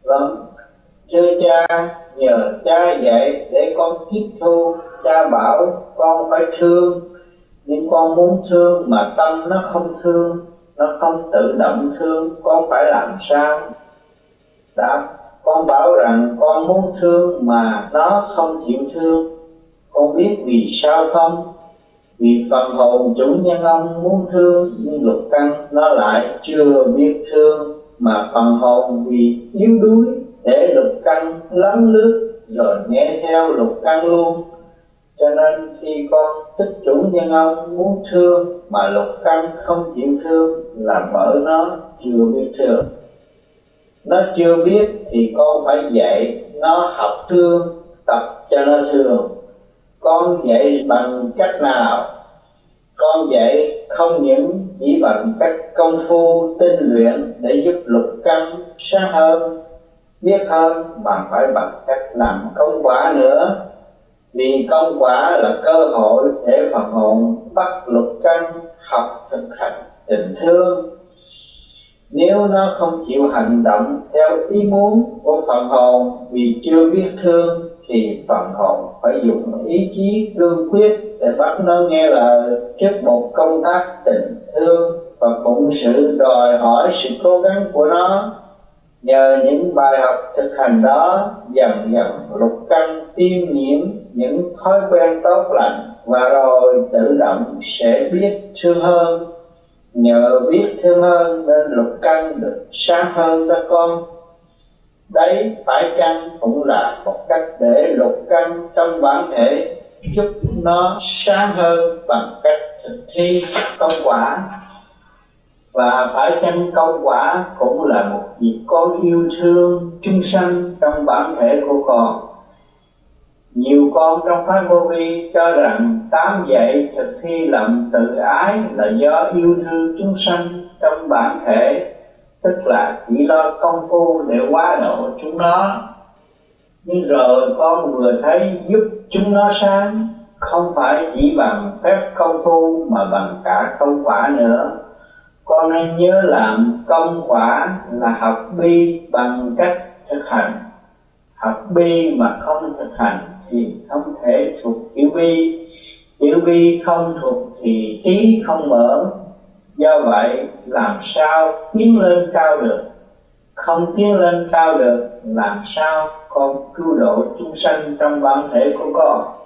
Vâng, thưa cha, nhờ cha dạy để con tiếp thu. Cha bảo con phải thương, nhưng con muốn thương mà tâm nó không thương, nó không tự động thương, con phải làm sao? Đáp, con bảo rằng con muốn thương mà nó không chịu thương. Con biết vì sao không? Vì phần hồn chủ nhân ông muốn thương, nhưng lục căn nó lại chưa biết thương, mà phần hồn vì yếu đuối để lục căn lấn lướt rồi nghe theo lục căn luôn. Cho nên khi con thích chủ nhân ông muốn thương mà lục căn không chịu thương là bởi nó chưa biết thương. Nó chưa biết thì con phải dạy nó học thương, tập cho nó thương. Con dạy bằng cách nào? Con dạy không những chỉ bằng cách công phu tinh luyện để giúp lục căn sáng hơn, biết hơn, mà phải bằng cách làm công quả nữa. Vì công quả là cơ hội để phần hồn bắt lục căn học thực hành tình thương. Nếu nó không chịu hành động theo ý muốn của phần hồn vì chưa biết thương, thì phần hồn phải dùng ý chí cương quyết để bắt nó nghe lời trước một công tác tình thương và phụng sự đòi hỏi sự cố gắng của nó. Nhờ những bài học thực hành đó, dần dần lục căn tiêm nhiễm những thói quen tốt lành và rồi tự động sẽ biết thương hơn. Nhờ biết thương hơn nên lục căn được sáng hơn đó con. Đấy phải chăng cũng là một cách để lục căn trong bản thể giúp nó sáng hơn bằng cách thực thi công quả. Và phải chăng công quả cũng là một việc con yêu thương chúng sanh trong bản thể của con. Nhiều con trong phái vô vi cho rằng tám dạy thực thi lòng tự ái là do yêu thương chúng sanh trong bản thể, tức là chỉ lo công phu để hóa độ chúng nó. Nhưng rồi con vừa thấy giúp chúng nó sáng không phải chỉ bằng phép công phu mà bằng cả công quả nữa. Con nên nhớ làm công quả là học bi bằng cách thực hành. Học bi mà không thực hành thì không thể thuộc chữ bi. Chữ bi không thuộc thì trí không mở. Do vậy làm sao tiến lên cao được? Không tiến lên cao được, làm sao con cứu độ chúng sanh trong bản thể của con?